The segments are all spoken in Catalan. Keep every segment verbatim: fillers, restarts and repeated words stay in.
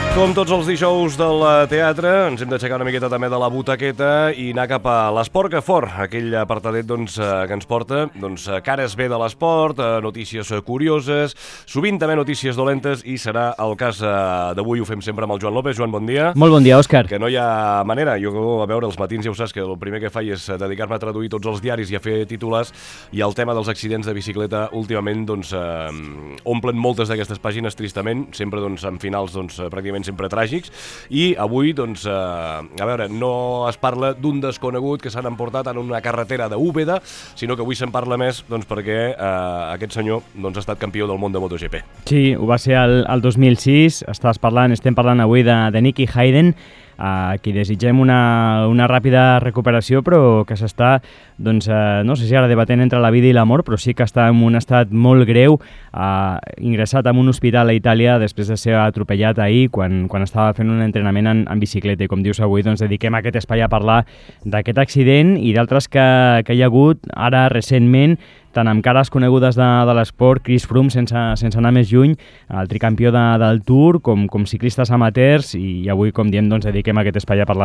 Com tots els dijous del teatre, ens hem d'aixecar una miqueta també de la butaqueta i anar cap a l'Esport que fort, aquell apartadet doncs, que ens porta doncs, cares bé de l'esport, notícies curioses, sovint també notícies dolentes, i serà el cas d'avui. Ho fem sempre amb el Joan López. Joan, bon dia. Molt bon dia, Òscar. Que no hi ha manera. Jo, a veure, els matins ja ho saps, que el primer que faig és dedicar-me a traduir tots els diaris i a fer titulars, i el tema dels accidents de bicicleta últimament doncs, eh, omplen moltes d'aquestes pàgines, tristament, sempre doncs, en finals doncs, pràcticament sempre tràgics, i avui, doncs, eh, a veure, no es parla d'un desconegut que s'han emportat en una carretera d'Úbeda, sinó que avui se'n parla més doncs, perquè eh, aquest senyor doncs, ha estat campió del món de MotoGP. Sí, ho va ser el, el dos mil sis, estàs parlant, estem parlant avui de, de Nicky Hayden, a qui desitgem una, una ràpida recuperació, però que s'està, doncs, eh, no sé si ara debatent entre la vida i la mort, però sí que està en un estat molt greu, eh, ingressat en un hospital a Itàlia després de ser atropellat ahir quan, quan estava fent un entrenament en, en bicicleta. I com dius avui, doncs, dediquem aquest espai a parlar d'aquest accident i d'altres que, que hi ha hagut ara recentment, tant amb cares conegudes de, de l'esport, Chris Froome, sense, sense anar més lluny, el tricampió de, del Tour, com, com ciclistes amateurs, i, i avui, com diem, doncs, dediquem aquest espai a parlar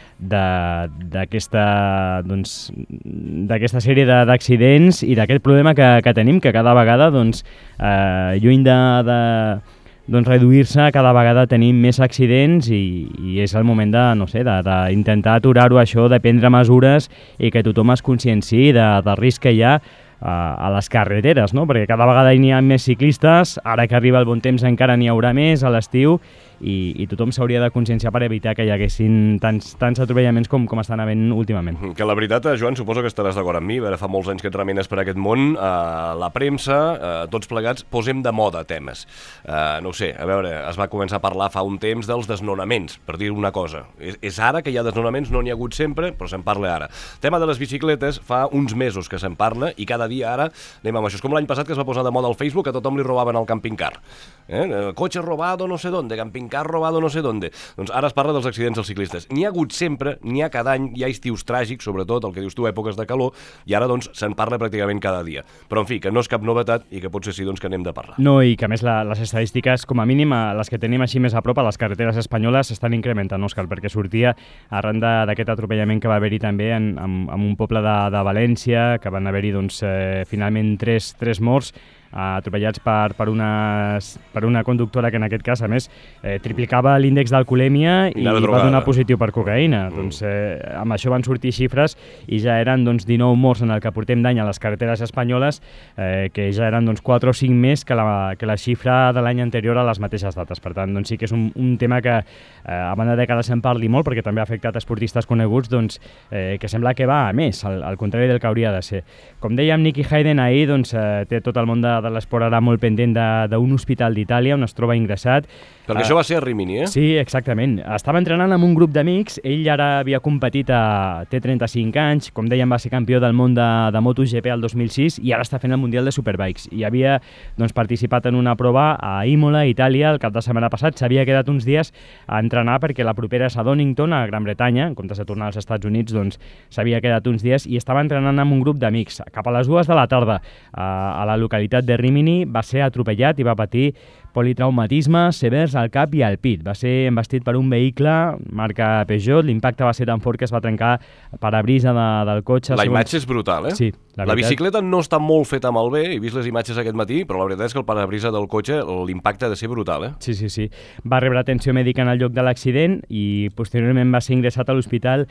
d'aquesta doncs, d'aquesta sèrie d'accidents i d'aquest problema que, que tenim, que cada vegada, doncs, eh, lluny de... de doncs reduir-se, cada vegada tenim més accidents i, i és el moment de, no sé, d'intentar aturar-ho això, de prendre mesures i que tothom es conscienciï de, del risc que hi ha a, a les carreteres, no? Perquè cada vegada hi ha més ciclistes, ara que arriba el bon temps encara n'hi haurà més a l'estiu, i, i tothom s'hauria de conscienciar per evitar que hi haguessin tants, tants atropellaments com, com estan havent últimament. Que la veritat, Joan, suposo que estaràs d'acord amb mi, a veure, fa molts anys que et remines per aquest món, eh, la premsa, eh, tots plegats, posem de moda temes. Eh, no ho sé, a veure, es va començar a parlar fa un temps dels desnonaments, per dir una cosa. És, és ara que hi ha desnonaments, no n'hi ha hagut sempre, però se'n parla ara. Tema de les bicicletes, fa uns mesos que se'n parla, i cada dia ara anem amb això. És com l'any passat que es va posar de moda al Facebook, que a tothom li robaven el camping car. Eh? Cotxe robado no sé dónde, camping car robado no sé dónde. Doncs ara es parla dels accidents dels ciclistes. N'hi ha hagut sempre, n'hi ha cada any, hi ha estius tràgics, sobretot el que dius tu, èpoques de calor, i ara doncs se'n parla pràcticament cada dia. Però en fi, que no és cap novetat i que potser sí doncs, que n'hem de parlar. No, i que a més la, les estadístiques, com a mínim, les que tenim així més a prop a les carreteres espanyoles, s'estan incrementant, Òscar, perquè sortia arran d'aquest atropellament que va haver-hi també en, en, en un poble de, de València, que van haver-hi doncs, eh, finalment tres, tres morts, atropellats per, per, una, per una conductora que en aquest cas, a més, eh, triplicava l'índex d'alcoholèmia i va donar positiu per cocaïna. Mm. Doncs, eh, amb això van sortir xifres i ja eren doncs, dinou morts en el que portem d'any a les carreteres espanyoles, eh, que ja eren doncs, quatre o cinc més que la, que la xifra de l'any anterior a les mateixes dates. Per tant, doncs, sí que és un, un tema que, eh, a banda de que ara se'n parli molt, perquè també ha afectat esportistes coneguts, doncs, eh, que sembla que va a més, al, al contrari del que hauria de ser. Com dèiem, Nicky Hayden ahir doncs, eh, té tot el món de de l'esport ara molt pendent d'un hospital d'Itàlia on es troba ingressat. Perquè uh, això va ser a Rimini, eh? Sí, exactament. Estava entrenant amb un grup d'amics, ell ara havia competit, a, té trenta-cinc anys, com dèiem va ser campió del món de, de MotoGP el dos mil sis i ara està fent el Mundial de Superbikes. I havia doncs, participat en una prova a Imola, Itàlia, el cap de setmana passat. S'havia quedat uns dies a entrenar perquè la propera és a Donington, a Gran Bretanya, en comptes de tornar als Estats Units, doncs s'havia quedat uns dies i estava entrenant amb un grup d'amics. Cap a les dues de la tarda, a, a la localitat de Rimini, va ser atropellat i va patir politraumatisme severs al cap i al pit. Va ser embestit per un vehicle marca Peugeot. L'impacte va ser tan fort que es va trencar parabrisa de, del cotxe. La imatge és brutal, eh? Sí. La, la bicicleta no està molt feta amb el bé, he vist les imatges aquest matí, però la veritat és que el parabrisa del cotxe, l'impacte ha de ser brutal, eh? Sí, sí, sí. Va rebre atenció mèdica en el lloc de l'accident i posteriorment va ser ingressat a l'hospital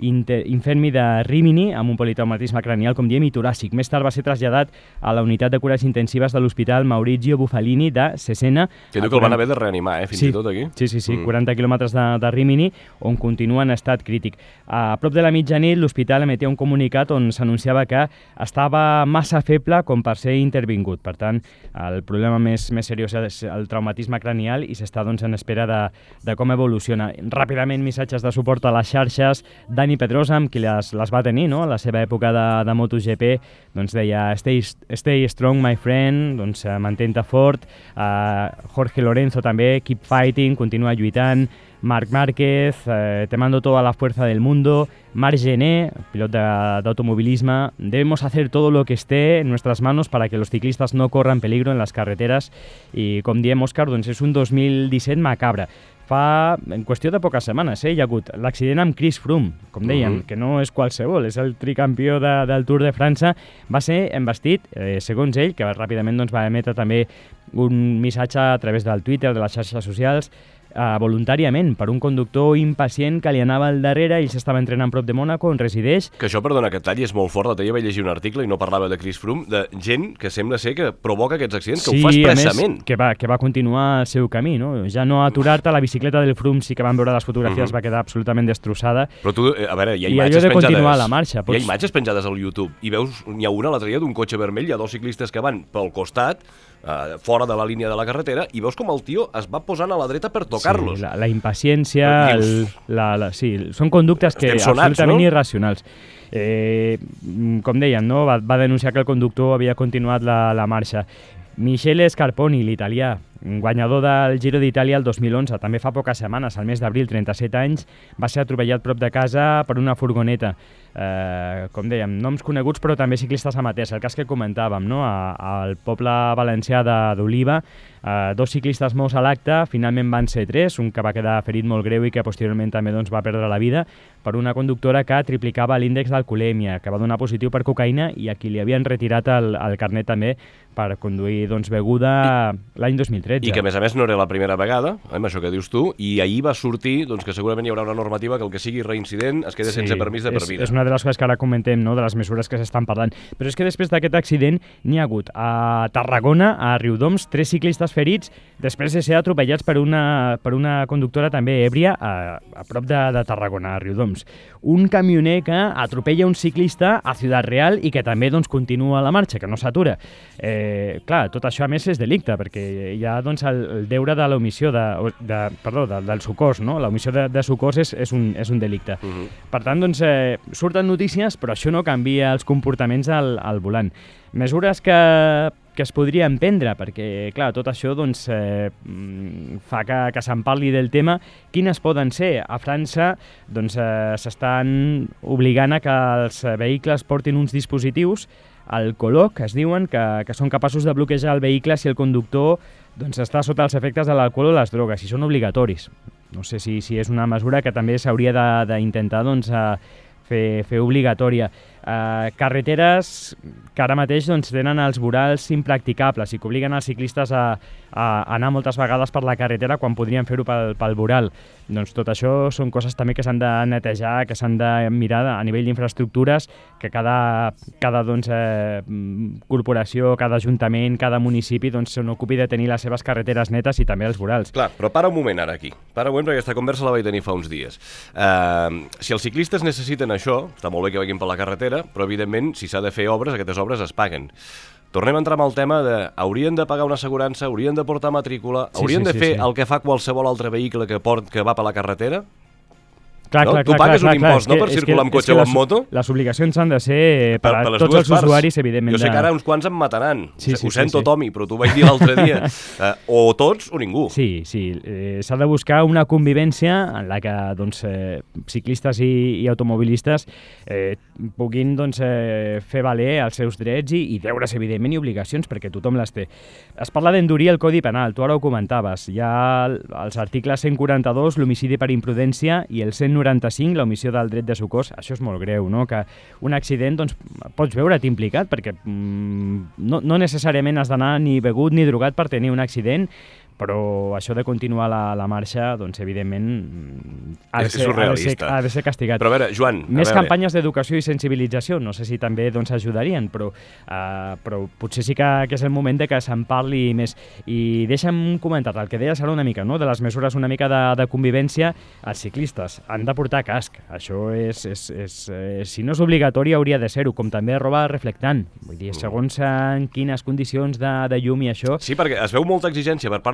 Infermi de Rimini amb un politraumatisme cranial, com diem, i toràcic. Més tard va ser traslladat a la unitat de cures intensives de l'hospital Maurizio Bufalini de Cesena. Que diu que el van haver de reanimar, eh, fins sí, i tot aquí. Sí, sí, sí, mm. quaranta quilòmetres de, de Rimini, on continua en estat crític. A prop de la mitjanit, l'hospital emetia un comunicat on s'anunciava que estava massa feble com per ser intervingut. Per tant, el problema més, més seriós és el traumatisme cranial i s'està doncs, en espera de, de com evoluciona. Ràpidament, missatges de suport a les xarxes. Dani Pedrosa, amb qui les, les va tenir, no?, a la seva època de, de MotoGP, doncs deia stay, stay strong, my friend, doncs mantén-te fort. Uh, Jorge Lorenzo també, keep fighting, continua lluitant. Marc Márquez, eh, Te mando toda la fuerza del mundo, Marc Gené, pilot d'automovilisme. Debemos hacer todo lo que esté en nuestras manos para que los ciclistas no corran peligro en las carreteras. I com diem, Òscar, doncs és un dos mil disset macabre. Fa, en qüestió de poques setmanes, eh, hi ha hagut l'accident amb Chris Froome, com dèiem, uh-huh. que no és qualsevol, és el tricampió de, del Tour de França. Va ser embestit, eh, segons ell, que ràpidament doncs, va emetre també un missatge a través del Twitter, de les xarxes socials, Uh, voluntàriament, per un conductor impacient que li anava al darrere. Ell s'estava entrenant prop de Mònaco, on resideix. Que això, perdona, aquest tall és molt fort. L'altre dia vaig llegir un article i no parlava de Chris Froome, de gent que sembla ser que provoca aquests accidents, que sí, ho fa expressament. Més, que va, que va continuar el seu camí, no? Ja no aturar-te. La bicicleta del Froome, sí que van veure les fotografies, uh-huh. va quedar absolutament destrossada. Però tu, a veure, hi ha I imatges allò de penjades... continuar la marxa. Pots... Hi ha imatges penjades al YouTube i veus, n'hi ha una l'altre dia d'un cotxe vermell, hi ha dos ciclistes que van pel costat, Uh, fora de la línia de la carretera, i veus com el tio es va posant a la dreta per tocar-los. Sí, la, la impaciència, el, la, la, sí, són conductes que sonats, absolutament no? irracionals. Eh, com deien, no? va, va denunciar que el conductor havia continuat la, la marxa. Michele Scarponi, l'italià, guanyador del Giro d'Itàlia el dos mil onze, també fa poques setmanes, al mes d'abril, trenta-set anys, va ser atropellat prop de casa per una furgoneta. Eh, com dèiem, noms coneguts però també ciclistes amateurs. El cas que comentàvem, no? a, al poble valencià d'Oliva, eh, dos ciclistes morts a l'acte, finalment van ser tres, un que va quedar ferit molt greu i que posteriorment també doncs, va perdre la vida per una conductora que triplicava l'índex d'alcoholèmia, que va donar positiu per cocaïna i a qui li havien retirat el, el carnet també per conduir doncs, beguda l'any dos mil tretze. I que a més a més no era la primera vegada, eh, amb això que dius tu, i ahir va sortir doncs, que segurament hi haurà una normativa que el que sigui reincident es queda sí, sense permís de per vida. És, és una de les coses que ara comentem, no? De les mesures que s'estan parlant. Però és que després d'aquest accident n'hi ha hagut a Tarragona, a Riudoms, tres ciclistes ferits després de ser atropellats per una, per una conductora també èbria a, a prop de, de Tarragona, a Riudoms. Un camioner que atropella un ciclista a Ciutat Real i que també doncs, continua la marxa, que no s'atura. Eh, clar, tot això a més és delicte, perquè hi ha doncs, el, el deure de l'omissió de, de, perdó, de, del socors, no? L'omissió de, de socors és, és, un, és un delicte. Uh-huh. Per tant, doncs, eh, surten notícies, però això no canvia els comportaments al, al volant. Mesures que, que es podrien prendre, perquè, clar, tot això doncs, eh, fa que, que se'n parli del tema. Quines poden ser? A França doncs, eh, s'estan obligant a que els vehicles portin uns dispositius, el Coloc, es diuen, que, que són capaços de bloquejar el vehicle si el conductor doncs, està sota els efectes de l'alcohol o les drogues, i són obligatoris. No sé si, si és una mesura que també s'hauria d'intentar doncs, fer, fer obligatòria. Uh, carreteres que ara mateix doncs, tenen els vorals impracticables i que obliguen els ciclistes a, a anar moltes vegades per la carretera quan podrien fer-ho pel, pel voral. Doncs tot això són coses també que s'han de netejar, que s'han de mirar a nivell d'infraestructures, que cada, cada doncs, eh, corporació, cada ajuntament, cada municipi doncs, se n'ocupi de tenir les seves carreteres netes i també els vorals. Clar, però para un moment ara aquí. Para un moment, perquè aquesta conversa la vaig tenir fa uns dies. Uh, si els ciclistes necessiten això, està molt bé que vagin per la carretera, però evidentment si s'ha de fer obres, aquestes obres es paguen. Tornem a entrar amb el tema de haurien de pagar una assegurança, haurien de portar matrícula, sí, haurien sí, de fer sí, sí. el que fa qualsevol altre vehicle que, port, que va per la carretera? Clar, no? clar, Tu clar, pagues clar, un clar, impost clar, no, per circular amb cotxe o amb moto? Les obligacions han de ser per, per, per per tots els parts. usuaris, evidentment. Jo sé de... que ara uns quants em mataran. Sí, sí, Ho sento, sí, sí. Tomi, però t'ho vaig dir l'altre dia. Uh, o tots o ningú. Sí, sí. Eh, s'ha de buscar una convivència en la que doncs, eh, ciclistes i, i automobilistes eh, puguin doncs, eh, fer valer els seus drets i, i deures, evidentment, i obligacions, perquè tothom les té. Es parla d'endurir el Codi Penal, tu ara ho comentaves. Hi ha els articles cent quaranta-dos, l'homicidi per imprudència, i el cent noranta-cinc, l'homicidi del dret de socors. Això és molt greu, no? Que un accident, doncs, pots veure't implicat, perquè mm, no, no necessàriament has d'anar ni begut ni drogat per tenir un accident, però això de continuar la, la marxa, doncs, evidentment, ha de, ser, ha, de ser, ha de ser castigat. Però a veure, Joan... Més a veure. campanyes d'educació i sensibilització, no sé si també doncs, ajudarien, però, uh, però potser sí que, que és el moment de que se'n parli més. I deixa'm comentar el que deies ara una mica, no? De les mesures una mica de, de convivència. Els ciclistes han de portar casc. Això és, és, és, eh, si no és obligatori, hauria de ser-ho, com també roba reflectant. Vull dir, segons en quines condicions de, de llum i això... Sí, perquè es veu molta exigència per part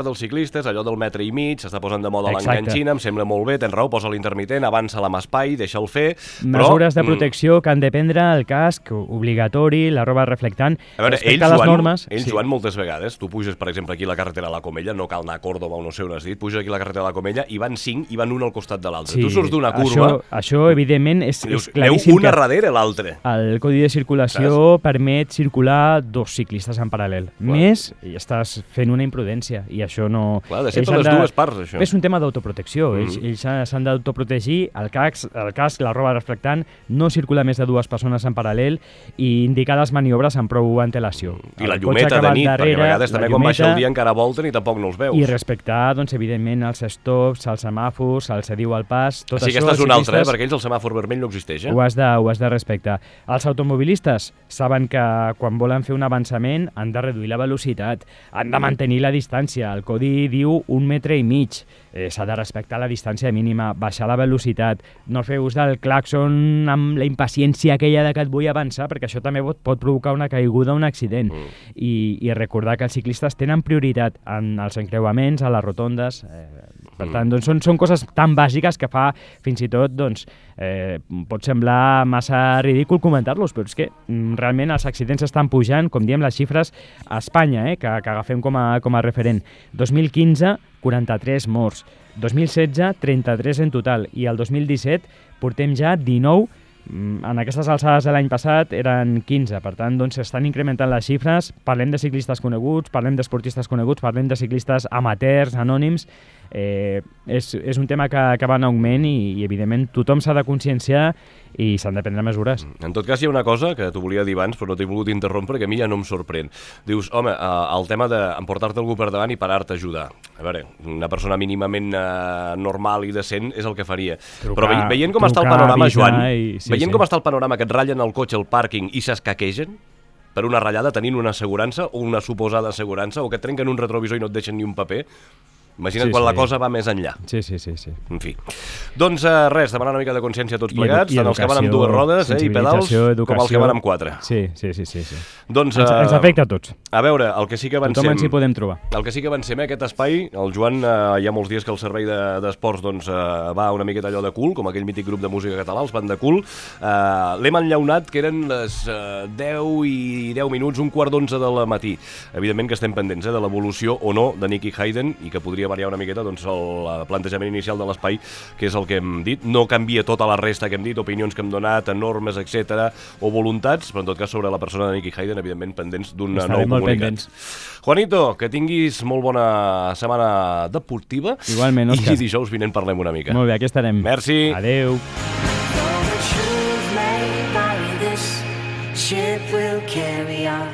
dels ciclistes, allò del metre i mig, s'està posant de moda Exacte. l'enganxina, em sembla molt bé, tens raó, posa l'intermitent, avança amb espai, deixa'l fer, però... Mesures de protecció que han de prendre, el casc obligatori, la roba reflectant, A veure, respecte ells, a les Joan, normes... ells sí. Joan, moltes vegades, tu puges, per exemple, aquí a la carretera de la Comella, no cal anar a Còrdoba o no sé on has dit, puges aquí a la carretera de la Comella i van cinc i van un al costat de l'altre. Sí, Tu surts d'una curva... Això, això evidentment, és, Dius, és claríssim un a que darrere l'altre. el codi de circulació permet circular dos ciclistes en paral·lel. Clar. Més, i estàs fent una imprudència, i això no... Clar, de ser ells per han les dues parts, això. És un tema d'autoprotecció. Mhm. Ells, ells s'han- s'han d'autoprotegir, el casc, el casc, la roba reflectant, no circula més de dues persones en paral·lel i indicar les maniobres amb prou antelació. I la El cotxe llumeta que de va nit, darrere, perquè a vegades la també quan baixa el llumeta, dia encara volten i tampoc no els veus. i respectar, doncs, evidentment, els stops, els semàfors, el cediu al pas, tot Així que això... aquesta és els una altra, eh? ciclistes Perquè ells el semàfor vermell no existeix, eh? Ho has, de, ho has de respectar. Els automobilistes saben que quan volen fer un avançament han de reduir la velocitat, han de mantenir la distància. El codi diu un metre i mig. Eh, S'ha de respectar la distància mínima, baixar la velocitat, no fer ús del clàxon amb la impaciència aquella de que et vull avançar, perquè això també pot, pot provocar una caiguda o un accident. Mm. I, I recordar que els ciclistes tenen prioritat en els encreuaments, a les rotondes... Eh, Per tant, doncs, són, són coses tan bàsiques que fa, fins i tot, doncs, eh, pot semblar massa ridícul comentar-los, però és que mm, realment els accidents estan pujant, com diem les xifres, a Espanya, eh, que, que agafem com a, com a referent. dos mil quinze, quaranta-tres morts. dos mil setze, trenta-tres en total. I el dos mil disset portem ja dinou. En aquestes alçades de l'any passat eren quinze, per tant, doncs s'estan incrementant les xifres. Parlem de ciclistes coneguts, parlem d'esportistes coneguts, parlem de ciclistes amateurs, anònims. Eh, és, és un tema que, que va en augment i, i evidentment, tothom s'ha de conscienciar i s'han de prendre mesures. En tot cas, hi ha una cosa que t'ho volia dir abans, però no t'he volgut interrompre, que a mi ja no em sorprèn. Dius, home, eh, el tema d'emportar-te algú per davant i parar-te a ajudar. A veure, una persona mínimament eh, normal i decent és el que faria. Trucar, però ve, veient com està el trucar, panorama, avisar Joan, i- sí, veient sí. com està el panorama, que et ratllen el cotxe al pàrquing i s'escaquegen per una ratllada tenint una assegurança o una suposada assegurança, o que et trenquen un retrovisor i no et deixen ni un paper, imagina't Sí, quan sí. la cosa va més enllà. Sí, sí, sí. sí. En fi. Doncs eh, res, demanar una mica de consciència a tots I edu- plegats, i tant els que van amb educació, dues rodes eh, i pedals, sensibilització, com els que educació. van amb quatre. Sí, sí, sí. sí, sí. Doncs, Ens, ens eh, afecta a tots. A veure, el que sí que avancem... Tothom ens hi podem trobar. El que sí que avancem, eh, aquest espai, el Joan, eh, hi ha molts dies que el servei de- d'esports de, doncs, eh, va una miqueta allò de cul, com aquell mític grup de música català, els Band de Cul. Eh, L'hem enllaunat, que eren les eh, deu i deu minuts, un quart d'onze del matí. Evidentment que estem pendents eh, de l'evolució o no de Nicky Hayden i que podria variar una miqueta doncs, el plantejament inicial de l'espai, que és el que hem dit. No canvia tota la resta que hem dit, opinions que hem donat, normes, etcètera, o voluntats, però en tot cas sobre la persona de Nicky Hayden, evidentment pendents d'un nou Estarem molt comunicat. pendents. Juanito, que tinguis molt bona setmana deportiva. Igualment, Òscar. I dijous vinent parlem una mica. Molt bé, aquí estarem. Merci. Adeu. Though the truth may vary, this ship will carry our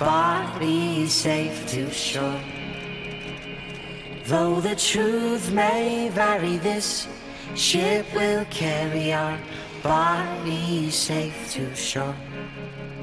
bodies safe to shore. Though the truth may vary, this ship will carry our bodies safe to shore.